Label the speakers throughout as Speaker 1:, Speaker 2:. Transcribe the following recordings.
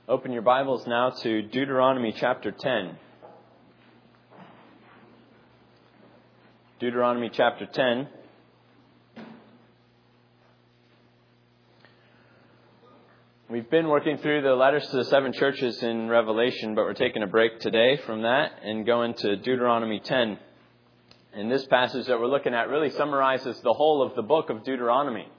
Speaker 1: Open your Bibles now to Deuteronomy chapter 10. Deuteronomy chapter 10. We've been working through the letters to the 7 churches in Revelation, but we're taking a break today from that and going to Deuteronomy 10. And this passage that we're looking at really summarizes the whole of the book of Deuteronomy.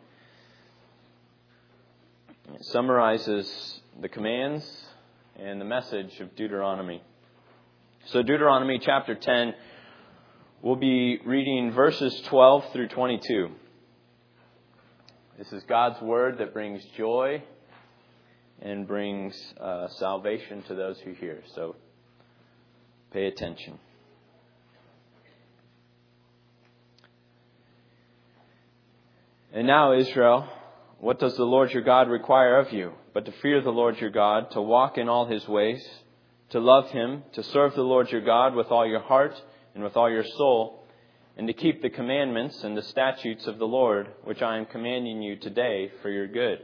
Speaker 1: It summarizes the commands and the message of Deuteronomy. So Deuteronomy chapter 10, we'll be reading verses 12 through 22. This is God's word that brings joy and brings salvation to those who hear. So pay attention. And now, Israel, what does the Lord your God require of you, but to fear the Lord your God, to walk in all His ways, to love Him, to serve the Lord your God with all your heart and with all your soul, and to keep the commandments and the statutes of the Lord, which I am commanding you today for your good.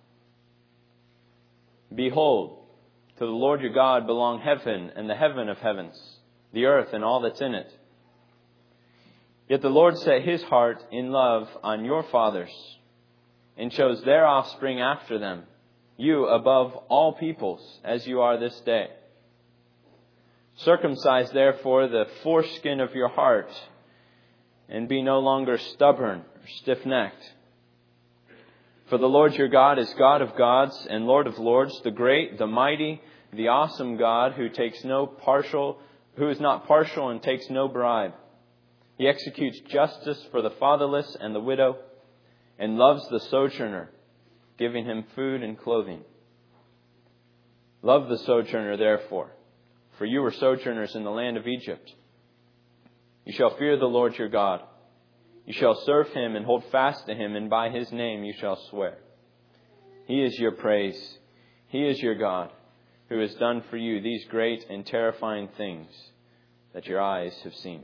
Speaker 1: Behold, to the Lord your God belong heaven and the heaven of heavens, the earth and all that's in it. Yet the Lord set His heart in love on your fathers, and chose their offspring after them, you above all peoples, as you are this day. Circumcise therefore the foreskin of your heart, and be no longer stubborn or stiff-necked. For the Lord your God is God of gods and Lord of lords, the great, the mighty, the awesome God who is not partial and takes no bribe. He executes justice for the fatherless and the widow, and loves the sojourner, giving him food and clothing. Love the sojourner, therefore, for you were sojourners in the land of Egypt. You shall fear the Lord your God. You shall serve Him and hold fast to Him, and by His name you shall swear. He is your praise. He is your God, who has done for you these great and terrifying things that your eyes have seen.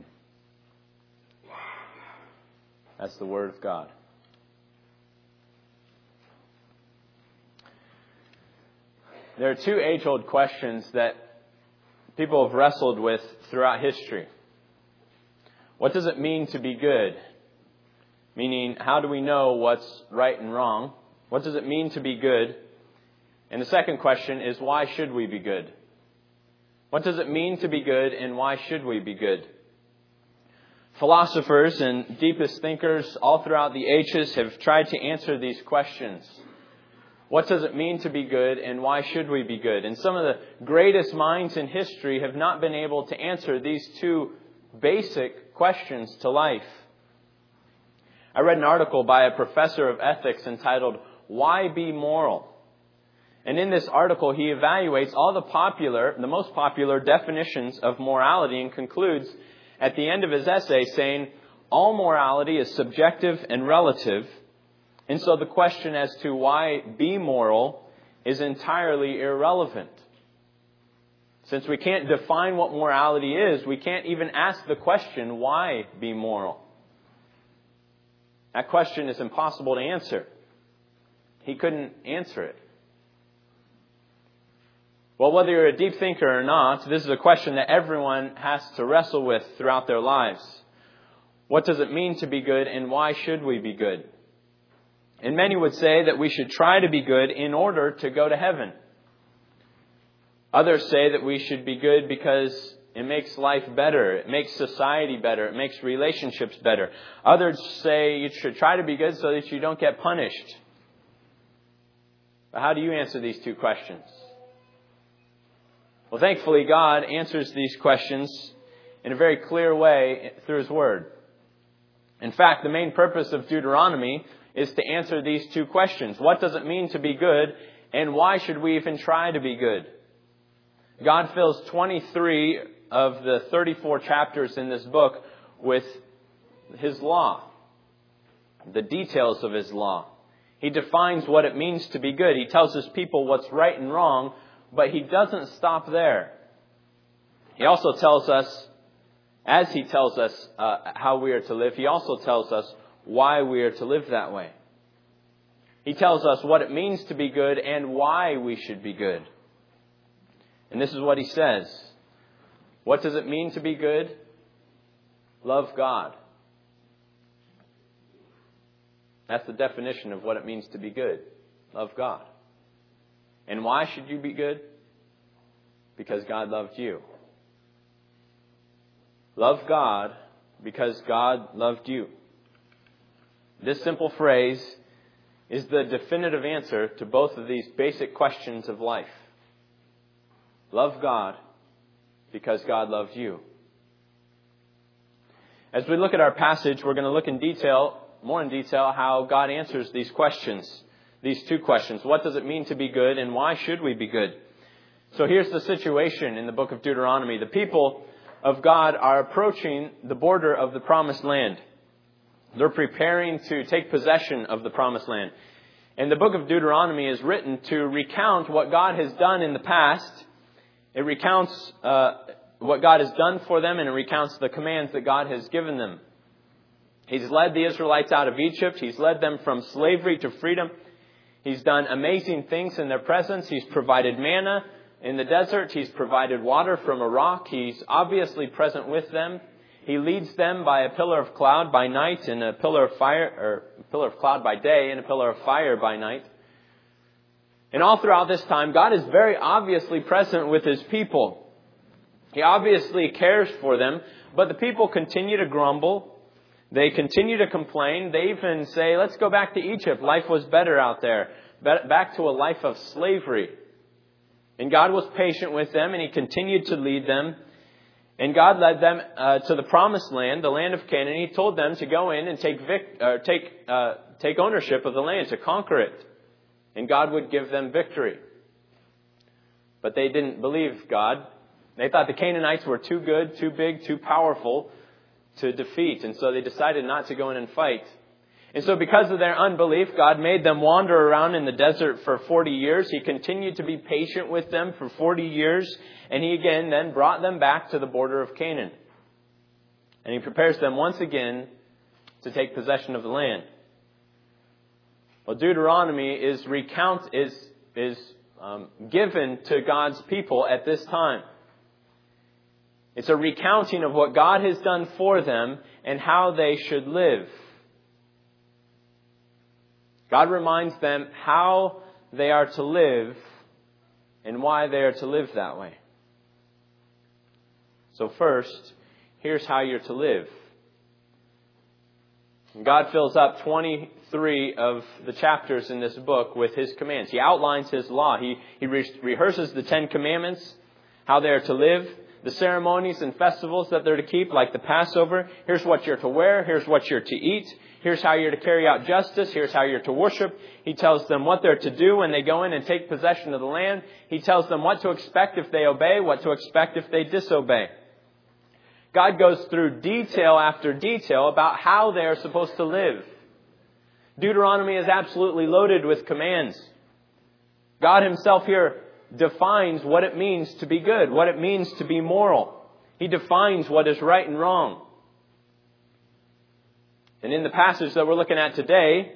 Speaker 1: That's the word of God. There are 2 age-old questions that people have wrestled with throughout history. What does it mean to be good? Meaning, how do we know what's right and wrong? What does it mean to be good? And the second question is, why should we be good? What does it mean to be good, and why should we be good? Philosophers and deepest thinkers all throughout the ages have tried to answer these questions. What does it mean to be good, and why should we be good? And some of the greatest minds in history have not been able to answer these 2 basic questions to life. I read an article by a professor of ethics entitled, "Why Be Moral?" And in this article, he evaluates all the most popular definitions of morality, and concludes at the end of his essay saying, all morality is subjective and relative, and so the question as to why be moral is entirely irrelevant. Since we can't define what morality is, we can't even ask the question, why be moral? That question is impossible to answer. He couldn't answer it. Well, whether you're a deep thinker or not, this is a question that everyone has to wrestle with throughout their lives. What does it mean to be good, and why should we be good? And many would say that we should try to be good in order to go to heaven. Others say that we should be good because it makes life better, it makes society better, it makes relationships better. Others say you should try to be good so that you don't get punished. But how do you answer these 2 questions? Well, thankfully, God answers these questions in a very clear way through His Word. In fact, the main purpose of Deuteronomy is to answer these 2 questions. What does it mean to be good, and why should we even try to be good? God fills 23 of the 34 chapters in this book with His law, the details of His law. He defines what it means to be good. He tells His people what's right and wrong, but He doesn't stop there. He also tells us, as He tells us how we are to live, He also tells us why we are to live that way. He tells us what it means to be good and why we should be good. And this is what he says. What does it mean to be good? Love God. That's the definition of what it means to be good. Love God. And why should you be good? Because God loved you. Love God because God loved you. This simple phrase is the definitive answer to both of these basic questions of life. Love God because God loved you. As we look at our passage, we're going to look more in detail, how God answers these questions, these two questions. What does it mean to be good, and why should we be good? So here's the situation in the book of Deuteronomy. The people of God are approaching the border of the promised land. They're preparing to take possession of the promised land. And the book of Deuteronomy is written to recount what God has done in the past. It recounts what God has done for them, and it recounts the commands that God has given them. He's led the Israelites out of Egypt. He's led them from slavery to freedom. He's done amazing things in their presence. He's provided manna in the desert. He's provided water from a rock. He's obviously present with them. He leads them by a pillar of cloud by night and a pillar of fire, or a pillar of cloud by day and a pillar of fire by night. And all throughout this time, God is very obviously present with His people. He obviously cares for them, but the people continue to grumble. They continue to complain. They even say, let's go back to Egypt. Life was better out there. Back to a life of slavery. And God was patient with them, and He continued to lead them. And God led them to the promised land, the land of Canaan. He told them to go in and take ownership of the land, to conquer it. And God would give them victory. But they didn't believe God. They thought the Canaanites were too good, too big, too powerful to defeat. And so they decided not to go in and fight. And so because of their unbelief, God made them wander around in the desert for 40 years. He continued to be patient with them for 40 years. And He again then brought them back to the border of Canaan. And He prepares them once again to take possession of the land. Well, Deuteronomy is given to God's people at this time. It's a recounting of what God has done for them and how they should live. God reminds them how they are to live and why they are to live that way. So first, here's how you're to live. God fills up 23 of the chapters in this book with His commands. He outlines His law. He rehearses the 10 Commandments, how they are to live, the ceremonies and festivals that they're to keep, like the Passover. Here's what you're to wear. Here's what you're to eat. Here's how you're to carry out justice. Here's how you're to worship. He tells them what they're to do when they go in and take possession of the land. He tells them what to expect if they obey, what to expect if they disobey. God goes through detail after detail about how they are supposed to live. Deuteronomy is absolutely loaded with commands. God Himself here defines what it means to be good, what it means to be moral. He defines what is right and wrong. And in the passage that we're looking at today,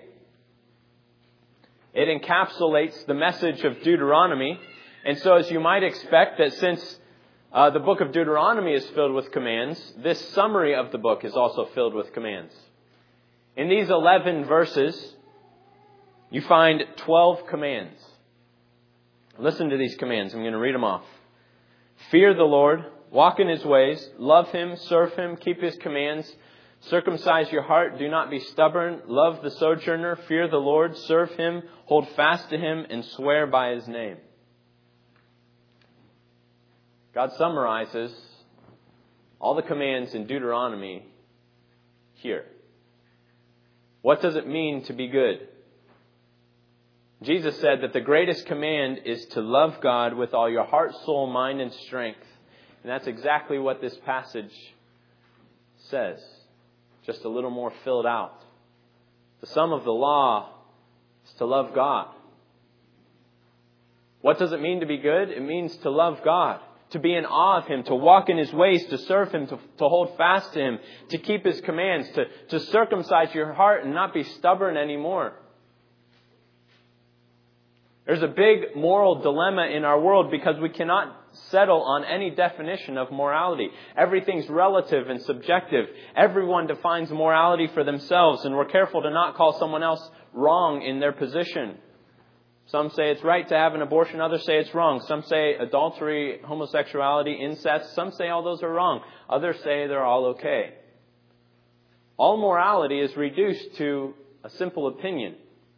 Speaker 1: it encapsulates the message of Deuteronomy. And so as you might expect, that since the book of Deuteronomy is filled with commands, this summary of the book is also filled with commands. In these 11 verses, you find 12 commands. Listen to these commands. I'm going to read them off. Fear the Lord, walk in His ways, love Him, serve Him, keep His commands, circumcise your heart, do not be stubborn, love the sojourner, fear the Lord, serve Him, hold fast to Him, and swear by His name. God summarizes all the commands in Deuteronomy here. What does it mean to be good? Jesus said that the greatest command is to love God with all your heart, soul, mind, and strength. And that's exactly what this passage says. Just a little more filled out. The sum of the law is to love God. What does it mean to be good? It means to love God, to be in awe of Him, to walk in His ways, to serve Him, to hold fast to Him, to keep His commands, to circumcise your heart and not be stubborn anymore. There's a big moral dilemma in our world because we cannot settle on any definition of morality. Everything's relative and subjective. Everyone defines morality for themselves, and we're careful to not call someone else wrong in their position. Some say it's right to have an abortion, others say it's wrong. Some say adultery, homosexuality, incest. Some say all those are wrong. Others say they're all okay. All morality is reduced to a simple opinion.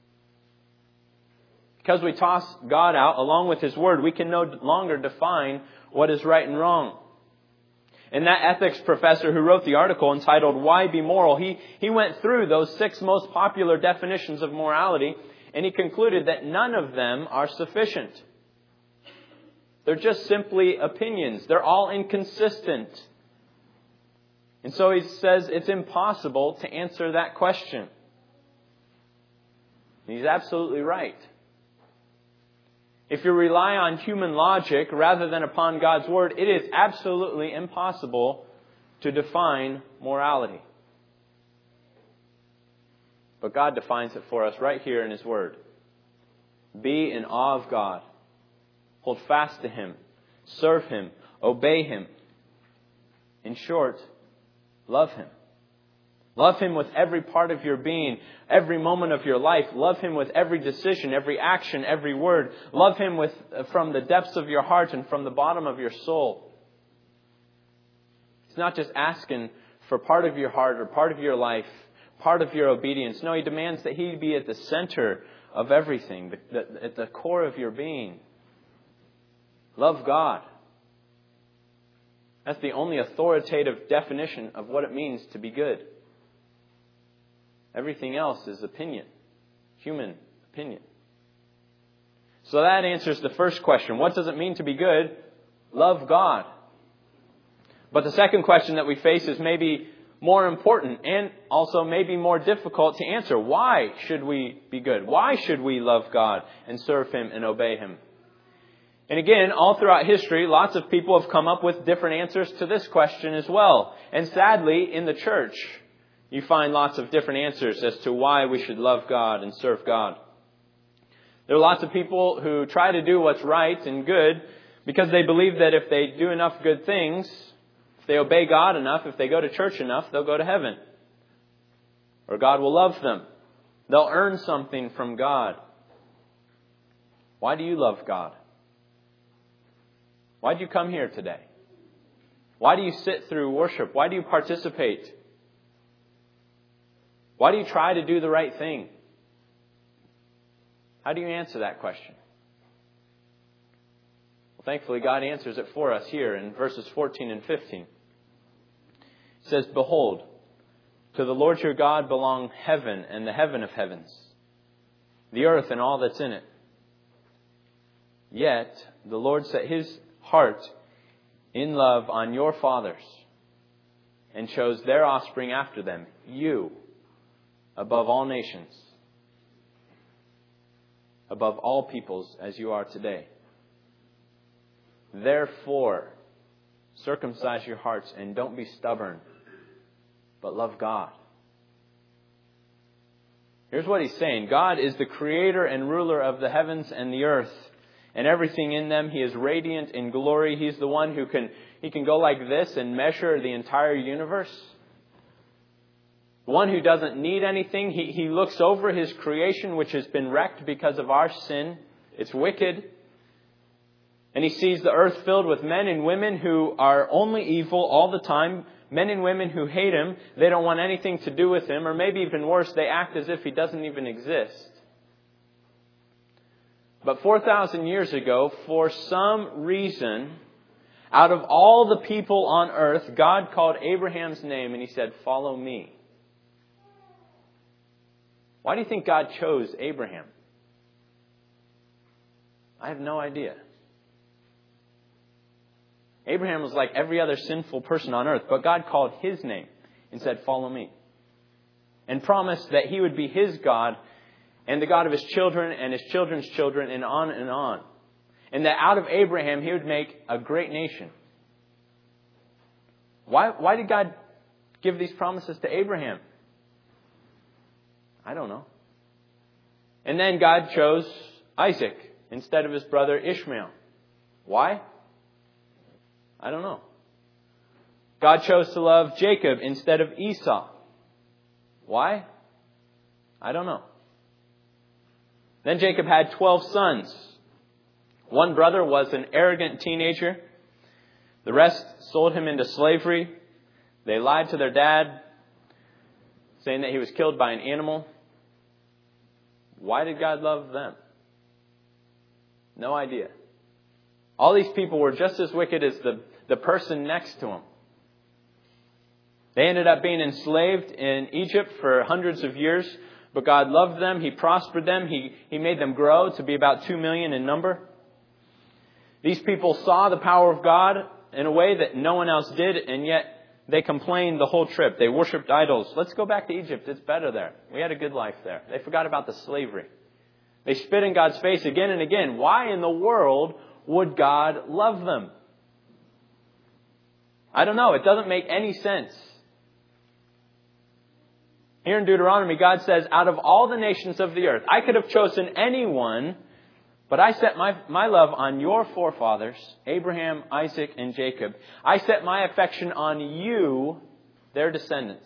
Speaker 1: Because we toss God out along with His Word, we can no longer define what is right and wrong. And that ethics professor who wrote the article entitled Why Be Moral, he went through those 6 most popular definitions of morality, and he concluded that none of them are sufficient. They're just simply opinions. They're all inconsistent. And so he says it's impossible to answer that question. And he's absolutely right. If you rely on human logic rather than upon God's Word, it is absolutely impossible to define morality. But God defines it for us right here in His Word. Be in awe of God. Hold fast to Him. Serve Him. Obey Him. In short, love Him. Love Him with every part of your being, every moment of your life. Love Him with every decision, every action, every word. Love Him from the depths of your heart and from the bottom of your soul. It's not just asking for part of your heart or part of your life, part of your obedience. No, He demands that He be at the center of everything, at the core of your being. Love God. That's the only authoritative definition of what it means to be good. Everything else is opinion, human opinion. So that answers the first question. What does it mean to be good? Love God. But the second question that we face is maybe more important and also maybe more difficult to answer. Why should we be good? Why should we love God and serve Him and obey Him? And again, all throughout history, lots of people have come up with different answers to this question as well. And sadly, in the church, you find lots of different answers as to why we should love God and serve God. There are lots of people who try to do what's right and good because they believe that if they do enough good things, if they obey God enough, if they go to church enough, they'll go to heaven. Or God will love them. They'll earn something from God. Why do you love God? Why do you come here today? Why do you sit through worship? Why do you participate? Why do you try to do the right thing? How do you answer that question? Well, thankfully, God answers it for us here in verses 14 and 15. It says, Behold, to the Lord your God belong heaven and the heaven of heavens, the earth and all that's in it. Yet the Lord set His heart in love on your fathers and chose their offspring after them, you, above all nations, above all peoples as you are today. Therefore, circumcise your hearts and don't be stubborn, but love God. Here's what He's saying. God is the creator and ruler of the heavens and the earth and everything in them. He is radiant in glory. He's the one who can go like this and measure the entire universe. One who doesn't need anything. He looks over His creation, which has been wrecked because of our sin. It's wicked. And He sees the earth filled with men and women who are only evil all the time. Men and women who hate Him. They don't want anything to do with Him. Or maybe even worse, they act as if He doesn't even exist. But 4,000 years ago, for some reason, out of all the people on earth, God called Abraham's name and He said, "Follow me." Why do you think God chose Abraham? I have no idea. Abraham was like every other sinful person on earth, but God called his name and said, "Follow me." And promised that He would be his God and the God of his children and his children's children and on and on. And that out of Abraham He would make a great nation. Why did God give these promises to Abraham? I don't know. And then God chose Isaac instead of his brother Ishmael. Why? I don't know. God chose to love Jacob instead of Esau. Why? I don't know. Then Jacob had 12 sons. One brother was an arrogant teenager. The rest sold him into slavery. They lied to their dad, saying that he was killed by an animal. Why did God love them? No idea. All these people were just as wicked as the person next to him. They ended up being enslaved in Egypt for hundreds of years, but God loved them. He prospered them. He made them grow to be about 2 million in number. These people saw the power of God in a way that no one else did, and yet they complained the whole trip. They worshipped idols. Let's go back to Egypt. It's better there. We had a good life there. They forgot about the slavery. They spit in God's face again and again. Why in the world would God love them? I don't know. It doesn't make any sense. Here in Deuteronomy, God says, out of all the nations of the earth, I could have chosen anyone, but I set my love on your forefathers, Abraham, Isaac, and Jacob. I set my affection on you, their descendants.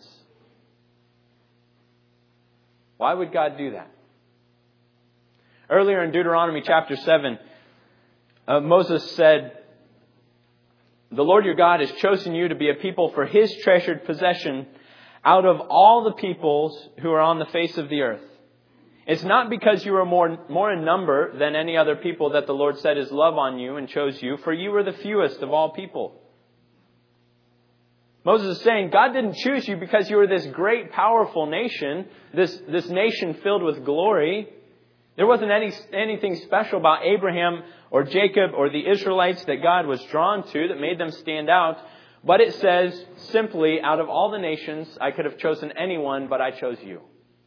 Speaker 1: Why would God do that? Earlier in Deuteronomy chapter 7, Moses said, the Lord your God has chosen you to be a people for His treasured possession out of all the peoples who are on the face of the earth. It's not because you are more in number than any other people that the Lord set His love on you and chose you, for you were the fewest of all people. Moses is saying, God didn't choose you because you were this great, powerful nation, this nation filled with glory. There wasn't anything special about Abraham or Jacob or the Israelites that God was drawn to that made them stand out. But it says simply, out of all the nations, I could have chosen anyone, but I chose you.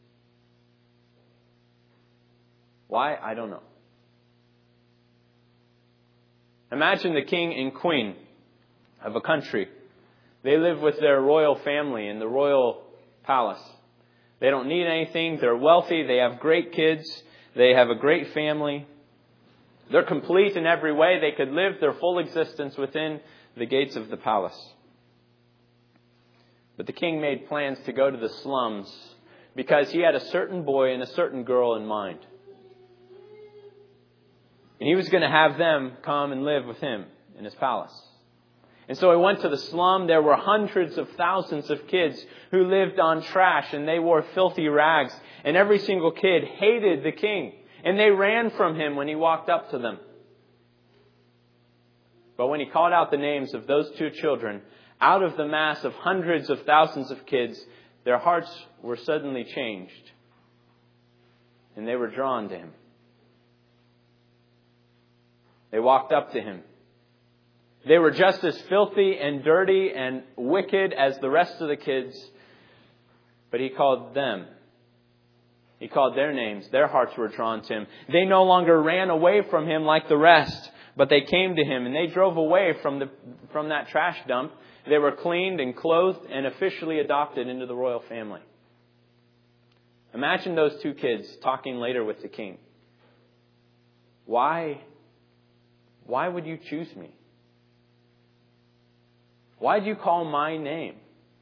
Speaker 1: Why? I don't know. Imagine the king and queen of a country. They live with their royal family in the royal palace. They don't need anything. They're wealthy. They have great kids. They have a great family. They're complete in every way. They could live their full existence within the gates of the palace. But the king made plans to go to the slums because he had a certain boy and a certain girl in mind. And he was going to have them come and live with him in his palace. And so he went to the slum. There were hundreds of thousands of kids who lived on trash, and they wore filthy rags. And every single kid hated the king. And they ran from him when he walked up to them. But when he called out the names of those two children, out of the mass of hundreds of thousands of kids, their hearts were suddenly changed. And they were drawn to him. They walked up to him. They were just as filthy and dirty and wicked as the rest of the kids. But he called them. He called their names. Their hearts were drawn to him. They no longer ran away from him like the rest, but they came to him and they drove away from that trash dump. They were cleaned and clothed and officially adopted into the royal family. Imagine those two kids talking later with the king. Why would you choose me? Why'd you call my name?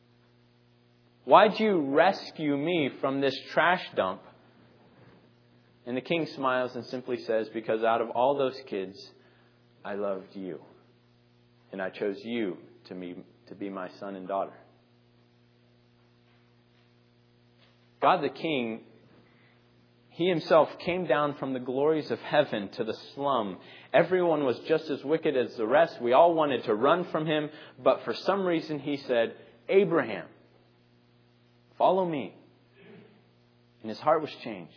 Speaker 1: Why'd you rescue me from this trash dump? And the king smiles and simply says, because out of all those kids, I loved you. And I chose you to be my son and daughter. God the King, He Himself came down from the glories of heaven to the slum. Everyone was just as wicked as the rest. We all wanted to run from Him. But for some reason He said, Abraham, follow me. And his heart was changed.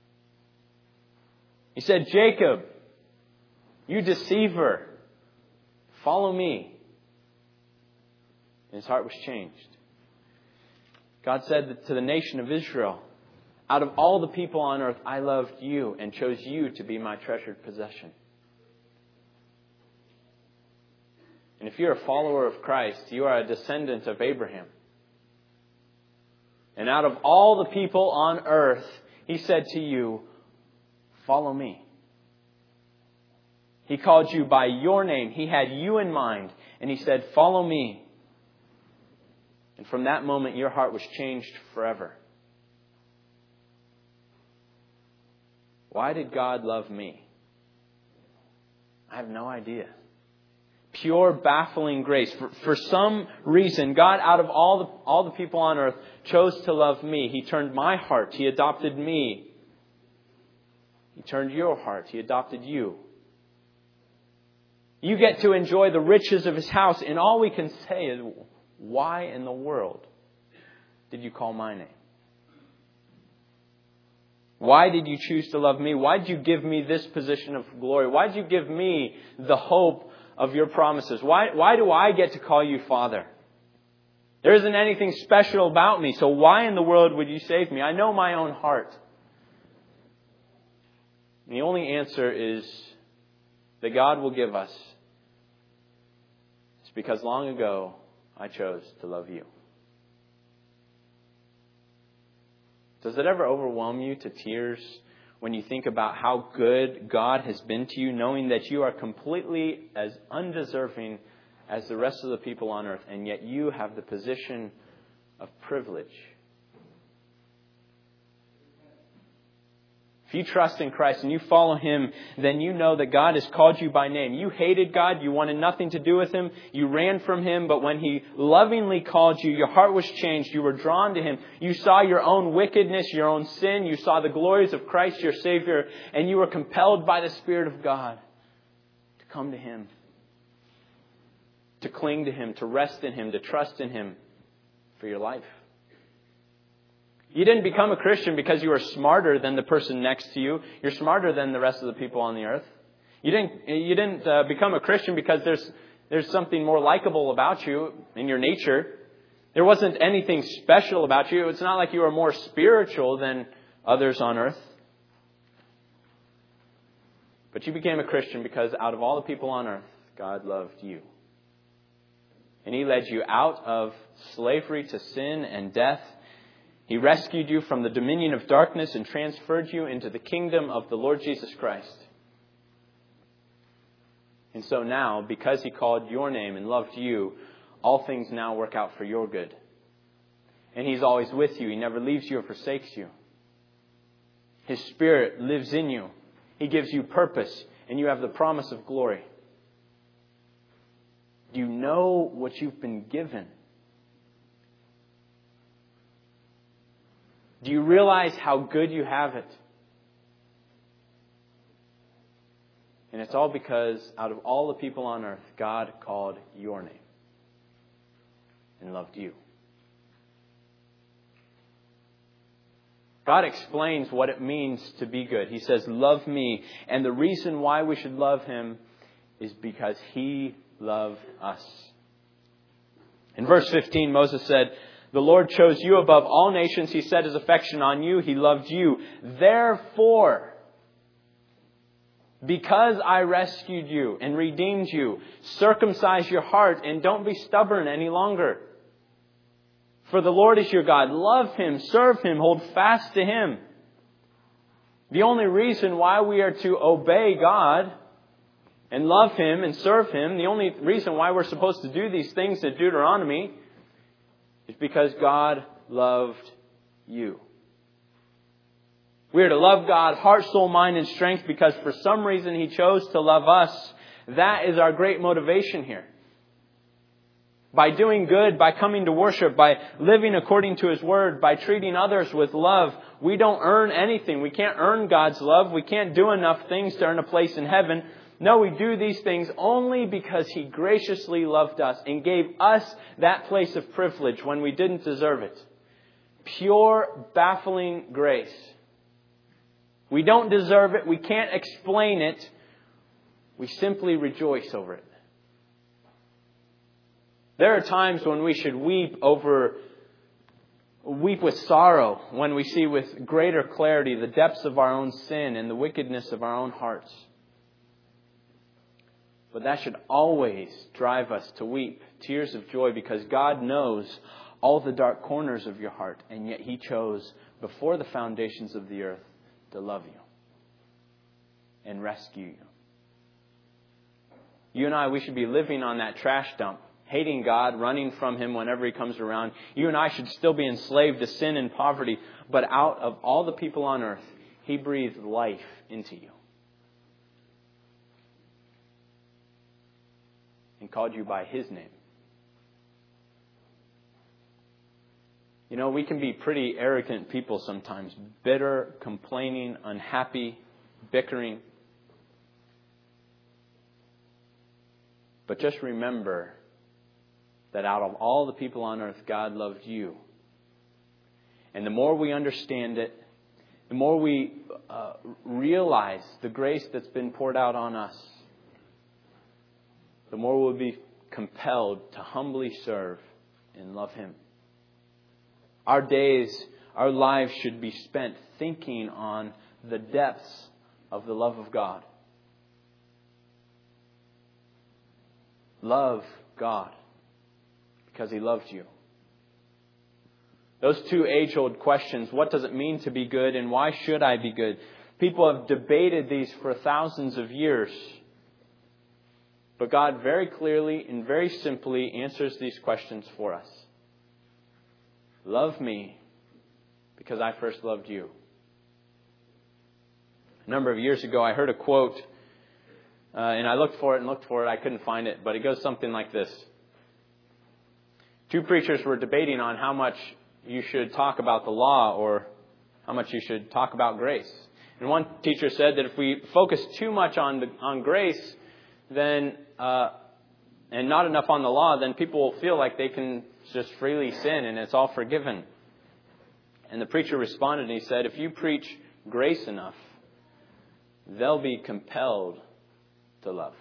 Speaker 1: He said, Jacob, you deceiver, follow me. And his heart was changed. God said to the nation of Israel, out of all the people on earth, I loved you and chose you to be my treasured possession. And if you're a follower of Christ, you are a descendant of Abraham. And out of all the people on earth, He said to you, follow me. He called you by your name. He had you in mind. And He said, follow me. And from that moment, your heart was changed forever. Why did God love me? I have no idea. Pure, baffling grace. For some reason, God, out of all the people on earth, chose to love me. He turned my heart. He adopted me. He turned your heart. He adopted you. You get to enjoy the riches of His house. And all we can say is, why in the world did you call my name? Why did you choose to love me? Why did you give me this position of glory? Why did you give me the hope of your promises? Why do I get to call you Father? There isn't anything special about me, so why in the world would you save me? I know my own heart. And the only answer is that God will give us. It's because long ago I chose to love you. Does it ever overwhelm you to tears when you think about how good God has been to you, knowing that you are completely as undeserving as the rest of the people on earth, and yet you have the position of privilege? If you trust in Christ and you follow Him, then you know that God has called you by name. You hated God. You wanted nothing to do with Him. You ran from Him. But when He lovingly called you, your heart was changed. You were drawn to Him. You saw your own wickedness, your own sin. You saw the glories of Christ, your Savior. And you were compelled by the Spirit of God to come to Him, to cling to Him, to rest in Him, to trust in Him for your life. You didn't become a Christian because you were smarter than the person next to you. You're smarter than the rest of the people on the earth. You didn't become a Christian because there's something more likable about you in your nature. There wasn't anything special about you. It's not like you were more spiritual than others on earth. But you became a Christian because out of all the people on earth, God loved you. And He led you out of slavery to sin and death. He rescued you from the dominion of darkness and transferred you into the kingdom of the Lord Jesus Christ. And so now, because He called your name and loved you, all things now work out for your good. And He's always with you. He never leaves you or forsakes you. His Spirit lives in you. He gives you purpose, and you have the promise of glory. Do you know what you've been given? Do you realize how good you have it? And it's all because out of all the people on earth, God called your name and loved you. God explains what it means to be good. He says, love me. And the reason why we should love Him is because He loved us. In verse 15, Moses said, the Lord chose you above all nations. He set His affection on you. He loved you. Therefore, because I rescued you and redeemed you, circumcise your heart and don't be stubborn any longer. For the Lord is your God. Love Him, serve Him, hold fast to Him. The only reason why we are to obey God and love Him and serve Him, the only reason why we're supposed to do these things in Deuteronomy, is because God loved you. We are to love God, heart, soul, mind, and strength because for some reason He chose to love us. That is our great motivation here. By doing good, by coming to worship, by living according to His Word, by treating others with love, we don't earn anything. We can't earn God's love. We can't do enough things to earn a place in heaven. No, we do these things only because He graciously loved us and gave us that place of privilege when we didn't deserve it. Pure, baffling grace. We don't deserve it. We can't explain it. We simply rejoice over it. There are times when we should weep with sorrow when we see with greater clarity the depths of our own sin and the wickedness of our own hearts. But that should always drive us to weep tears of joy because God knows all the dark corners of your heart, and yet He chose before the foundations of the earth to love you and rescue you You and I, we should be living on that trash dump, hating God, running from Him whenever He comes around. You and I should still be enslaved to sin and poverty, but out of all the people on earth, He breathed life into you and called you by His name. You know, we can be pretty arrogant people sometimes. Bitter, complaining, unhappy, bickering. But just remember that out of all the people on earth, God loved you. And the more we understand it, the more we realize the grace that's been poured out on us, the more we'll be compelled to humbly serve and love Him. Our days, our lives should be spent thinking on the depths of the love of God. Love God because He loved you. Those two age-old questions, what does it mean to be good and why should I be good? People have debated these for thousands of years. But God very clearly and very simply answers these questions for us. Love me because I first loved you. A number of years ago, I heard a quote, and I looked for it. I couldn't find it, but it goes something like this. Two preachers were debating on how much you should talk about the law or how much you should talk about grace. And one teacher said that if we focus too much on grace, then and not enough on the law, then people will feel like they can just freely sin and it's all forgiven. And the preacher responded and he said, if you preach grace enough, they'll be compelled to love.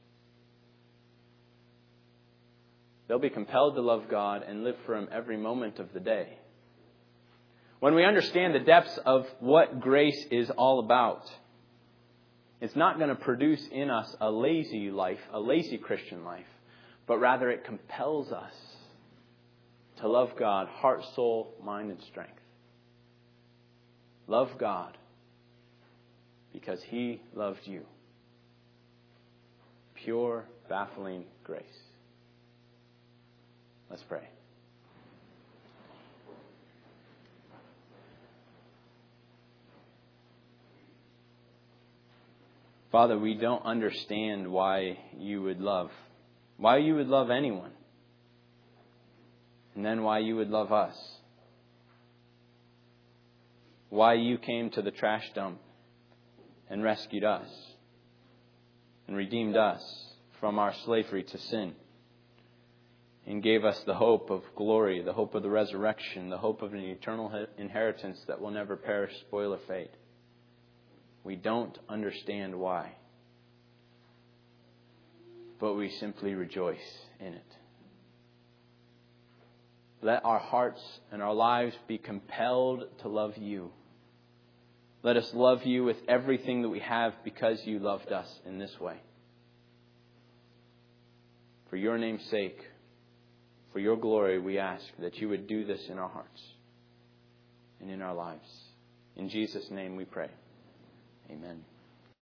Speaker 1: They'll be compelled to love God and live for Him every moment of the day. When we understand the depths of what grace is all about, it's not going to produce in us a lazy life, a lazy Christian life, but rather it compels us to love God, heart, soul, mind, and strength. Love God because He loved you. Pure, baffling grace. Let's pray. Father, we don't understand why you would love anyone, and then why you would love us. Why you came to the trash dump and rescued us and redeemed us from our slavery to sin and gave us the hope of glory, the hope of the resurrection, the hope of an eternal inheritance that will never perish, spoil, or fade. We don't understand why, but we simply rejoice in it. Let our hearts and our lives be compelled to love you. Let us love you with everything that we have because you loved us in this way. For your name's sake, for your glory, we ask that you would do this in our hearts and in our lives. In Jesus' name we pray. Amen.